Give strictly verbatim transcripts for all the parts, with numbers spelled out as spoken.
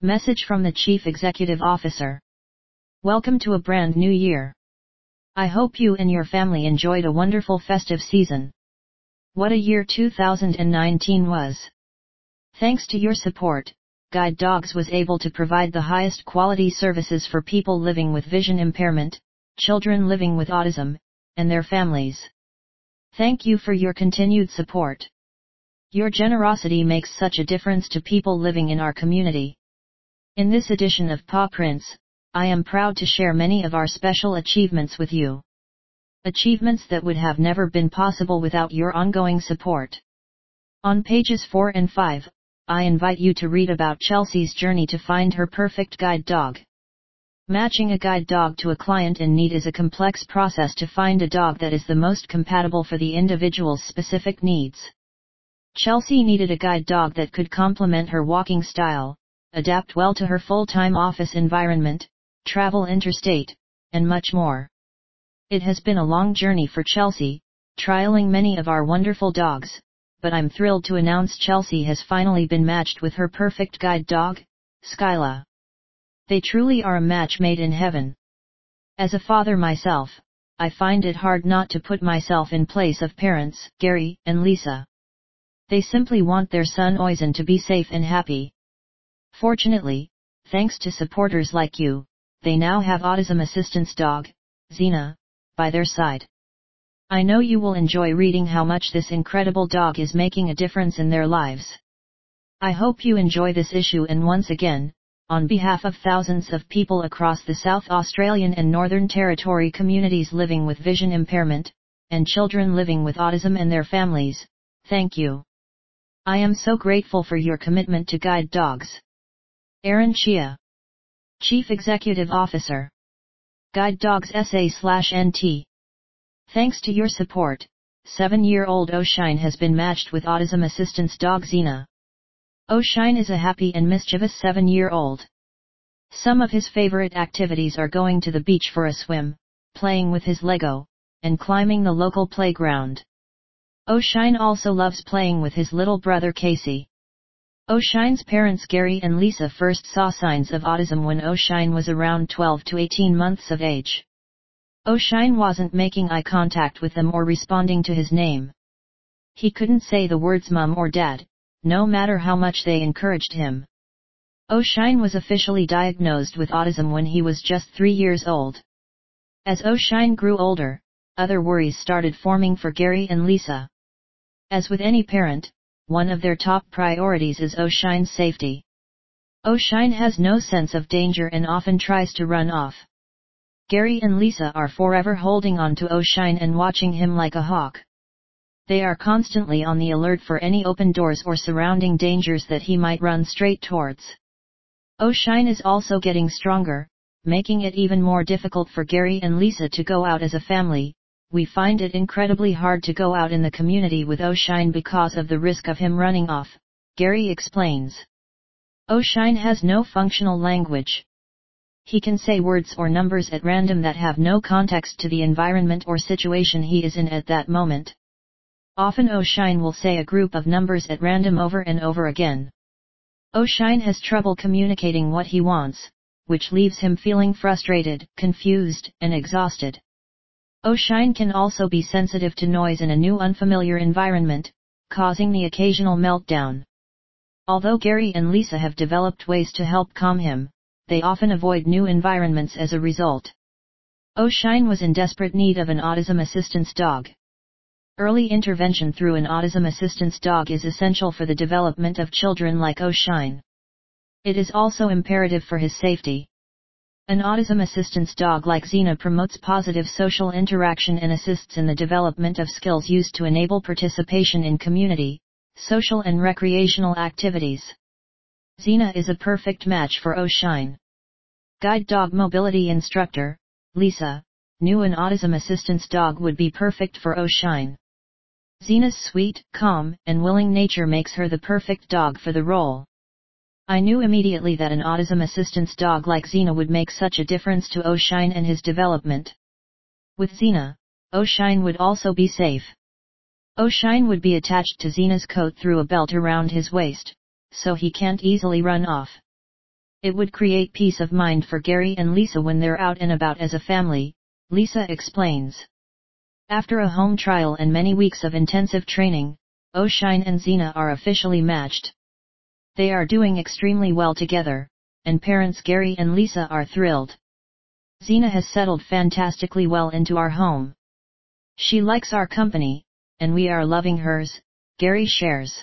Message from the Chief Executive Officer. Welcome to a brand new year. I hope you and your family enjoyed a wonderful festive season. What a year two thousand nineteen was. Thanks to your support, Guide Dogs was able to provide the highest quality services for people living with vision impairment, children living with autism, and their families. Thank you for your continued support. Your generosity makes such a difference to people living in our community. In this edition of Paw Prints, I am proud to share many of our special achievements with you. Achievements that would have never been possible without your ongoing support. On pages four and five, I invite you to read about Chelsea's journey to find her perfect guide dog. Matching a guide dog to a client in need is a complex process to find a dog that is the most compatible for the individual's specific needs. Chelsea needed a guide dog that could complement her walking style, adapt well to her full-time office environment, travel interstate, and much more. It has been a long journey for Chelsea, trialing many of our wonderful dogs, but I'm thrilled to announce Chelsea has finally been matched with her perfect guide dog, Skyla. They truly are a match made in heaven. As a father myself, I find it hard not to put myself in place of parents, Gary and Lisa. They simply want their son Oisin to be safe and happy. Fortunately, thanks to supporters like you, they now have autism assistance dog, Xena, by their side. I know you will enjoy reading how much this incredible dog is making a difference in their lives. I hope you enjoy this issue, and once again, on behalf of thousands of people across the South Australian and Northern Territory communities living with vision impairment, and children living with autism and their families, thank you. I am so grateful for your commitment to Guide Dogs. Aaron Chia, Chief Executive Officer, Guide Dogs S A N T. Thanks to your support, seven-year-old Oshine has been matched with autism assistance dog Xena. Oshine is a happy and mischievous seven-year-old. Some of his favorite activities are going to the beach for a swim, playing with his Lego, and climbing the local playground. Oshine also loves playing with his little brother Casey. Oshine's parents Gary and Lisa first saw signs of autism when Oshine was around twelve to eighteen months of age. Oshine wasn't making eye contact with them or responding to his name. He couldn't say the words mum or dad, no matter how much they encouraged him. Oshine was officially diagnosed with autism when he was just three years old. As Oshine grew older, other worries started forming for Gary and Lisa. As with any parent, one of their top priorities is Oshine's safety. Oshine has no sense of danger and often tries to run off. Gary and Lisa are forever holding on to Oshine and watching him like a hawk. They are constantly on the alert for any open doors or surrounding dangers that he might run straight towards. Oshine is also getting stronger, making it even more difficult for Gary and Lisa to go out as a family. We find it incredibly hard to go out in the community with Oshine because of the risk of him running off, Gary explains. Oshine has no functional language. He can say words or numbers at random that have no context to the environment or situation he is in at that moment. Often Oshine will say a group of numbers at random over and over again. Oshine has trouble communicating what he wants, which leaves him feeling frustrated, confused, and exhausted. Oshine can also be sensitive to noise in a new unfamiliar environment, causing the occasional meltdown. Although Gary and Lisa have developed ways to help calm him, they often avoid new environments as a result. Oshine was in desperate need of an autism assistance dog. Early intervention through an autism assistance dog is essential for the development of children like Oshine. It is also imperative for his safety. An autism assistance dog like Xena promotes positive social interaction and assists in the development of skills used to enable participation in community, social and recreational activities. Xena is a perfect match for Oshine. Guide dog mobility instructor, Lisa, knew an autism assistance dog would be perfect for Oshine. Xena's sweet, calm, and willing nature makes her the perfect dog for the role. I knew immediately that an autism assistance dog like Xena would make such a difference to Oshine and his development. With Xena, Oshine would also be safe. Oshine would be attached to Xena's coat through a belt around his waist, so he can't easily run off. It would create peace of mind for Gary and Lisa when they're out and about as a family, Lisa explains. After a home trial and many weeks of intensive training, Oshine and Xena are officially matched. They are doing extremely well together, and parents Gary and Lisa are thrilled. Xena has settled fantastically well into our home. She likes our company, and we are loving hers, Gary shares.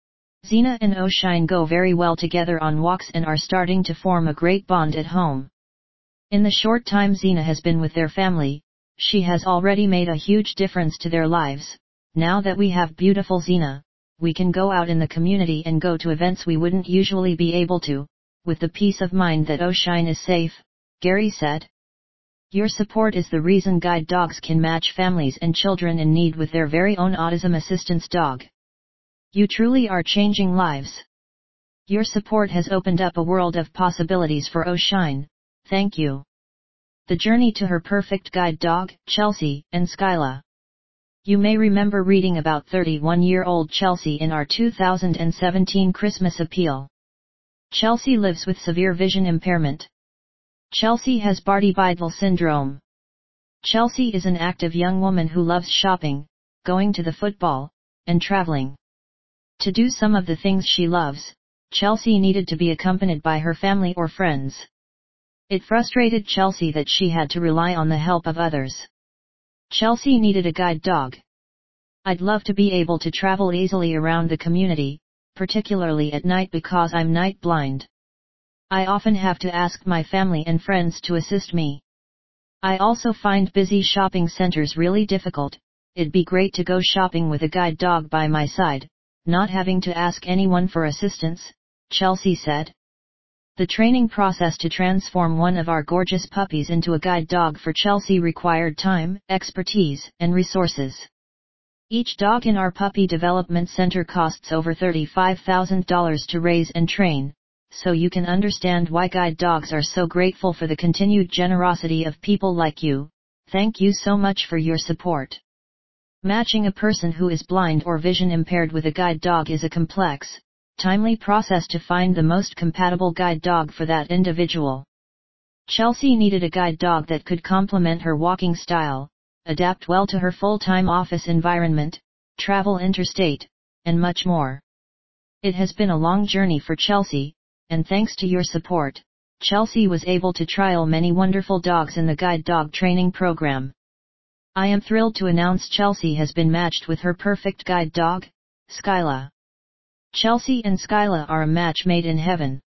Xena and Oshine go very well together on walks and are starting to form a great bond at home. In the short time Xena has been with their family, she has already made a huge difference to their lives. Now that we have beautiful Xena, we can go out in the community and go to events we wouldn't usually be able to, with the peace of mind that Oshine is safe, Gary said. Your support is the reason guide dogs can match families and children in need with their very own autism assistance dog. You truly are changing lives. Your support has opened up a world of possibilities for Oshine, thank you. The journey to her perfect guide dog, Chelsea, and Skyla. You may remember reading about thirty-one-year-old Chelsea in our two thousand seventeen Christmas appeal. Chelsea lives with severe vision impairment. Chelsea has Bardet-Biedl syndrome. Chelsea is an active young woman who loves shopping, going to the football, and traveling. To do some of the things she loves, Chelsea needed to be accompanied by her family or friends. It frustrated Chelsea that she had to rely on the help of others. Chelsea needed a guide dog. I'd love to be able to travel easily around the community, particularly at night because I'm night blind. I often have to ask my family and friends to assist me. I also find busy shopping centers really difficult. It'd be great to go shopping with a guide dog by my side, not having to ask anyone for assistance, Chelsea said. The training process to transform one of our gorgeous puppies into a guide dog for Chelsea required time, expertise, and resources. Each dog in our puppy development center costs over thirty-five thousand dollars to raise and train, so you can understand why guide dogs are so grateful for the continued generosity of people like you. Thank you so much for your support. Matching a person who is blind or vision impaired with a guide dog is a complex, timely process to find the most compatible guide dog for that individual. Chelsea needed a guide dog that could complement her walking style, adapt well to her full-time office environment, travel interstate, and much more. It has been a long journey for Chelsea, and thanks to your support, Chelsea was able to trial many wonderful dogs in the guide dog training program. I am thrilled to announce Chelsea has been matched with her perfect guide dog, Skyla. Chelsea and Skyla are a match made in heaven.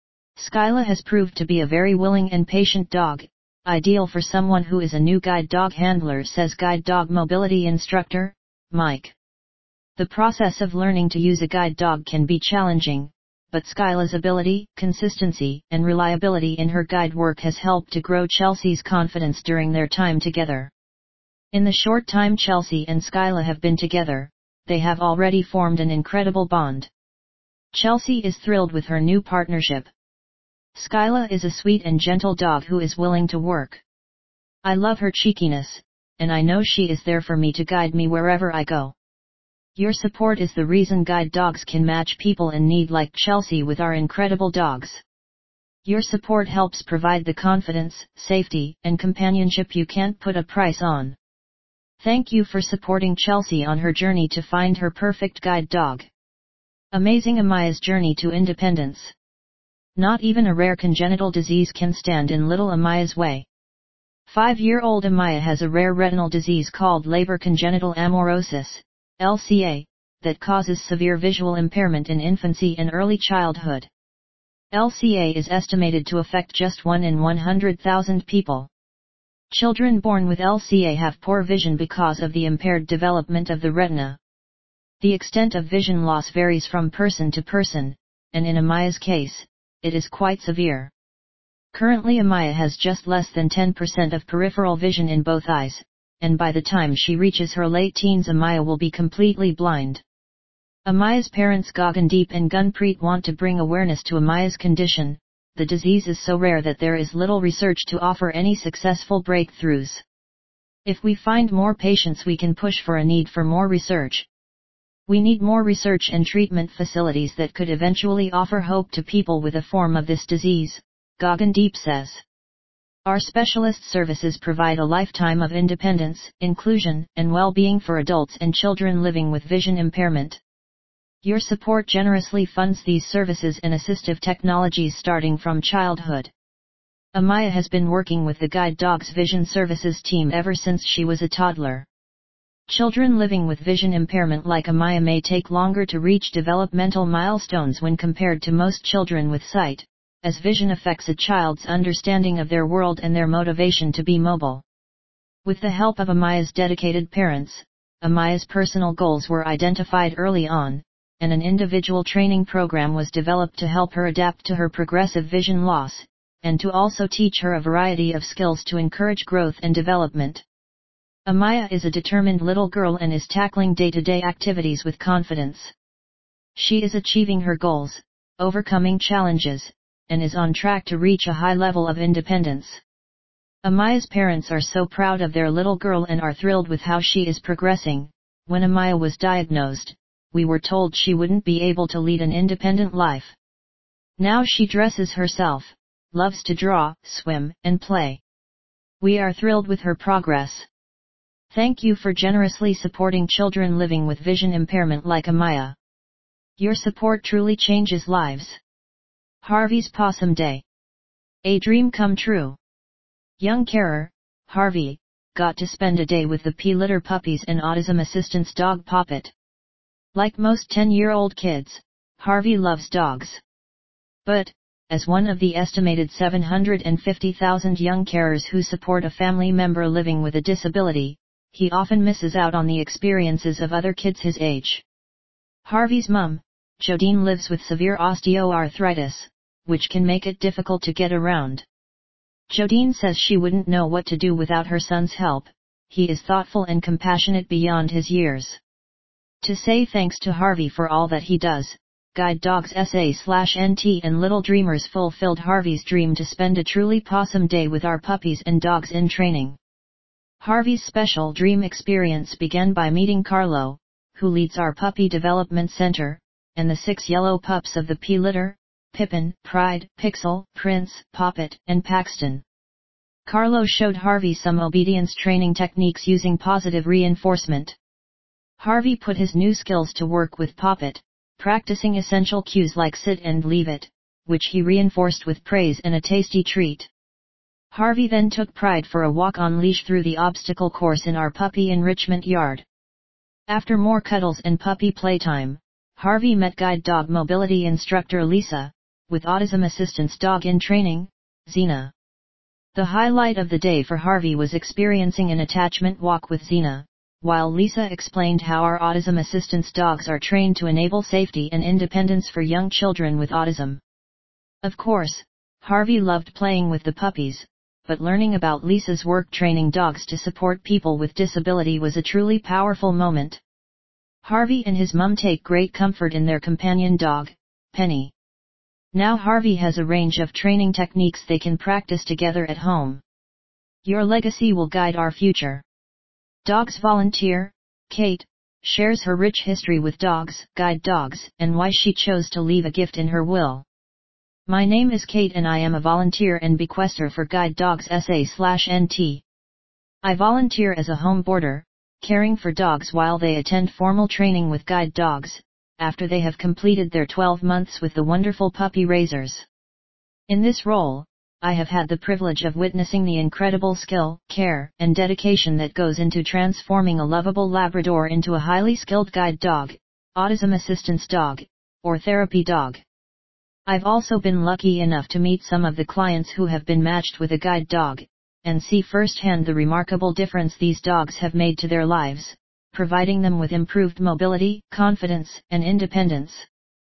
Skyla has proved to be a very willing and patient dog, ideal for someone who is a new guide dog handler, says guide dog mobility instructor, Mike. The process of learning to use a guide dog can be challenging, but Skyla's ability, consistency, and reliability in her guide work has helped to grow Chelsea's confidence during their time together. In the short time Chelsea and Skyla have been together, they have already formed an incredible bond. Chelsea is thrilled with her new partnership. Skyla is a sweet and gentle dog who is willing to work. I love her cheekiness, and I know she is there for me to guide me wherever I go. Your support is the reason guide dogs can match people in need like Chelsea with our incredible dogs. Your support helps provide the confidence, safety, and companionship you can't put a price on. Thank you for supporting Chelsea on her journey to find her perfect guide dog. Amazing Amaya's journey to independence. Not even a rare congenital disease can stand in little Amaya's way. Five-year-old Amaya has a rare retinal disease called Leber congenital amaurosis, L C A, that causes severe visual impairment in infancy and early childhood. L C A is estimated to affect just one in one hundred thousand people. Children born with L C A have poor vision because of the impaired development of the retina. The extent of vision loss varies from person to person, and in Amaya's case, it is quite severe. Currently Amaya has just less than ten percent of peripheral vision in both eyes, and by the time she reaches her late teens Amaya will be completely blind. Amaya's parents Gagandeep and Gunpreet want to bring awareness to Amaya's condition. The disease is so rare that there is little research to offer any successful breakthroughs. If we find more patients we can push for a need for more research. We need more research and treatment facilities that could eventually offer hope to people with a form of this disease, Gagandeep says. Our specialist services provide a lifetime of independence, inclusion, and well-being for adults and children living with vision impairment. Your support generously funds these services and assistive technologies starting from childhood. Amaya has been working with the Guide Dogs Vision Services team ever since she was a toddler. Children living with vision impairment like Amaya may take longer to reach developmental milestones when compared to most children with sight, as vision affects a child's understanding of their world and their motivation to be mobile. With the help of Amaya's dedicated parents, Amaya's personal goals were identified early on, and an individual training program was developed to help her adapt to her progressive vision loss, and to also teach her a variety of skills to encourage growth and development. Amaya is a determined little girl and is tackling day-to-day activities with confidence. She is achieving her goals, overcoming challenges, and is on track to reach a high level of independence. Amaya's parents are so proud of their little girl and are thrilled with how she is progressing. When Amaya was diagnosed, we were told she wouldn't be able to lead an independent life. Now she dresses herself, loves to draw, swim, and play. We are thrilled with her progress. Thank you for generously supporting children living with vision impairment like Amaya. Your support truly changes lives. Harvey's Possum Day. A dream come true. Young carer, Harvey, got to spend a day with the P-Litter puppies and autism assistance dog Poppet. Like most ten-year-old kids, Harvey loves dogs. But, as one of the estimated seven hundred fifty thousand young carers who support a family member living with a disability, he often misses out on the experiences of other kids his age. Harvey's mum, Jodine, lives with severe osteoarthritis, which can make it difficult to get around. Jodine says she wouldn't know what to do without her son's help. He is thoughtful and compassionate beyond his years. To say thanks to Harvey for all that he does, Guide Dogs S A slash N T and Little Dreamers fulfilled Harvey's dream to spend a truly possum day with our puppies and dogs in training. Harvey's special dream experience began by meeting Carlo, who leads our Puppy Development Center, and the six yellow pups of the P-Litter, Pippin, Pride, Pixel, Prince, Poppet, and Paxton. Carlo showed Harvey some obedience training techniques using positive reinforcement. Harvey put his new skills to work with Poppet, practicing essential cues like sit and leave it, which he reinforced with praise and a tasty treat. Harvey then took Pride for a walk on leash through the obstacle course in our puppy enrichment yard. After more cuddles and puppy playtime, Harvey met guide dog mobility instructor Lisa, with autism assistance dog in training, Xena. The highlight of the day for Harvey was experiencing an attachment walk with Xena, while Lisa explained how our autism assistance dogs are trained to enable safety and independence for young children with autism. Of course, Harvey loved playing with the puppies, but learning about Lisa's work training dogs to support people with disability was a truly powerful moment. Harvey and his mum take great comfort in their companion dog, Penny. Now Harvey has a range of training techniques they can practice together at home. Your legacy will guide our future. Dogs volunteer, Kate, shares her rich history with dogs, guide dogs, and why she chose to leave a gift in her will. My name is Kate and I am a volunteer and bequester for Guide Dogs S A slash N T. I volunteer as a home boarder, caring for dogs while they attend formal training with guide dogs, after they have completed their twelve months with the wonderful puppy raisers. In this role, I have had the privilege of witnessing the incredible skill, care, and dedication that goes into transforming a lovable Labrador into a highly skilled guide dog, autism assistance dog, or therapy dog. I've also been lucky enough to meet some of the clients who have been matched with a guide dog, and see firsthand the remarkable difference these dogs have made to their lives, providing them with improved mobility, confidence, and independence.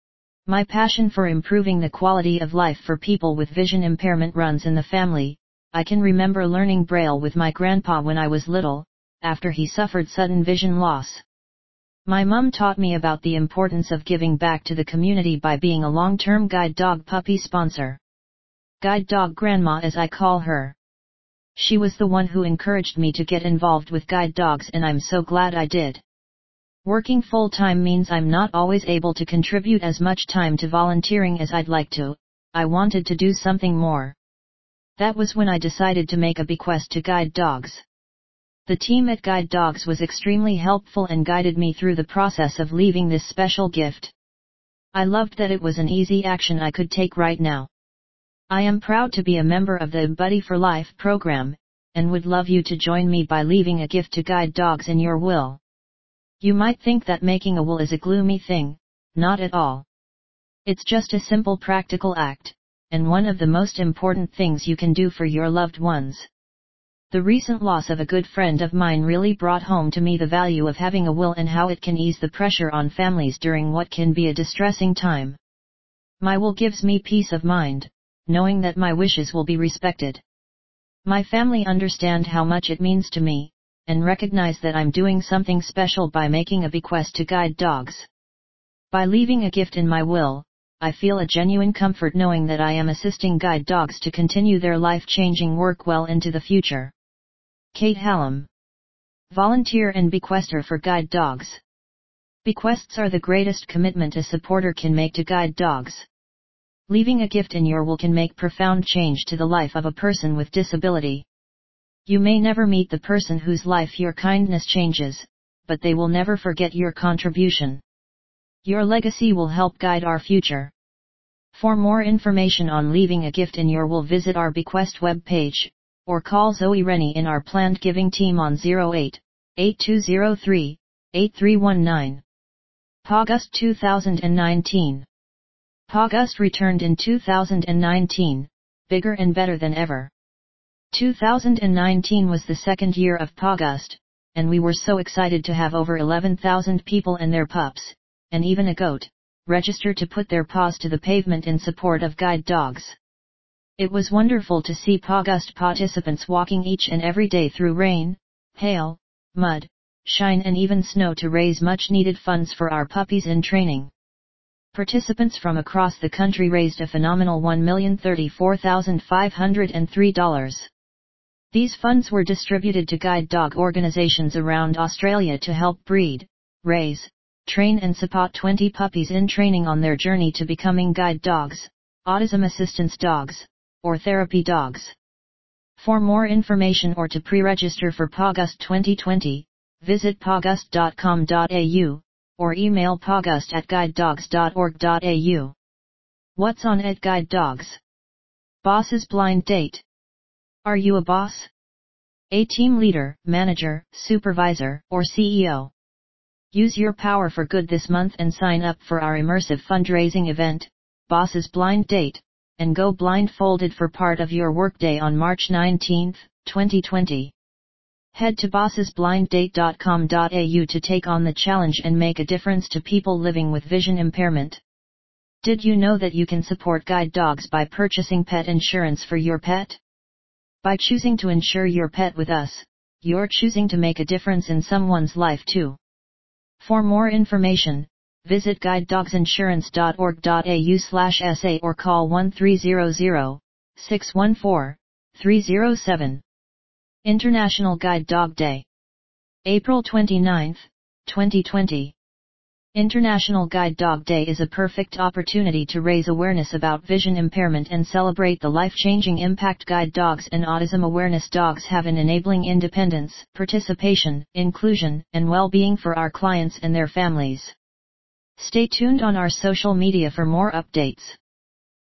My passion for improving the quality of life for people with vision impairment runs in the family. I can remember learning Braille with my grandpa when I was little, after he suffered sudden vision loss. My mum taught me about the importance of giving back to the community by being a long-term guide dog puppy sponsor. Guide dog grandma, as I call her. She was the one who encouraged me to get involved with guide dogs, and I'm so glad I did. Working full-time means I'm not always able to contribute as much time to volunteering as I'd like to. I wanted to do something more. That was when I decided to make a bequest to Guide Dogs. The team at Guide Dogs was extremely helpful and guided me through the process of leaving this special gift. I loved that it was an easy action I could take right now. I am proud to be a member of the Buddy for Life program, and would love you to join me by leaving a gift to Guide Dogs in your will. You might think that making a will is a gloomy thing. Not at all. It's just a simple practical act, and one of the most important things you can do for your loved ones. The recent loss of a good friend of mine really brought home to me the value of having a will and how it can ease the pressure on families during what can be a distressing time. My will gives me peace of mind, knowing that my wishes will be respected. My family understand how much it means to me, and recognize that I'm doing something special by making a bequest to Guide Dogs. By leaving a gift in my will, I feel a genuine comfort knowing that I am assisting Guide Dogs to continue their life-changing work well into the future. Kate Hallam. Volunteer and bequester for Guide Dogs. Bequests are the greatest commitment a supporter can make to Guide Dogs. Leaving a gift in your will can make profound change to the life of a person with disability. You may never meet the person whose life your kindness changes, but they will never forget your contribution. Your legacy will help guide our future. For more information on leaving a gift in your will, visit our bequest webpage, or call Zoe Rennie in our planned giving team on zero eight, eight two zero three, eight three one nine. August two thousand nineteen. August returned in two thousand nineteen, bigger and better than ever. two thousand nineteen was the second year of August, and we were so excited to have over eleven thousand people and their pups, and even a goat, register to put their paws to the pavement in support of Guide Dogs. It was wonderful to see August participants walking each and every day through rain, hail, mud, shine and even snow to raise much-needed funds for our puppies in training. Participants from across the country raised a phenomenal one million thirty-four thousand five hundred three dollars. These funds were distributed to guide dog organizations around Australia to help breed, raise, train and support twenty puppies in training on their journey to becoming guide dogs, autism assistance dogs, or therapy dogs. For more information or to pre-register for August twenty twenty, visit paugust dot com dot a u, or email paugust at guide dogs dot org dot a u. What's on at Guide Dogs? Boss's blind date. Are you a boss? A team leader, manager, supervisor, or C E O? Use your power for good this month and sign up for our immersive fundraising event, Boss's Blind Date, and go blindfolded for part of your workday on March nineteenth, twenty twenty. Head to bosses blind date dot com dot a u to take on the challenge and make a difference to people living with vision impairment. Did you know that you can support Guide Dogs by purchasing pet insurance for your pet? By choosing to insure your pet with us, you're choosing to make a difference in someone's life too. For more information, visit guide dogs insurance dot org dot a u slash s a or call one three zero zero, six one four, three zero seven. International Guide Dog Day. April twenty-ninth, twenty twenty. International Guide Dog Day is a perfect opportunity to raise awareness about vision impairment and celebrate the life-changing impact guide dogs and autism awareness dogs have in enabling independence, participation, inclusion, and well-being for our clients and their families. Stay tuned on our social media for more updates.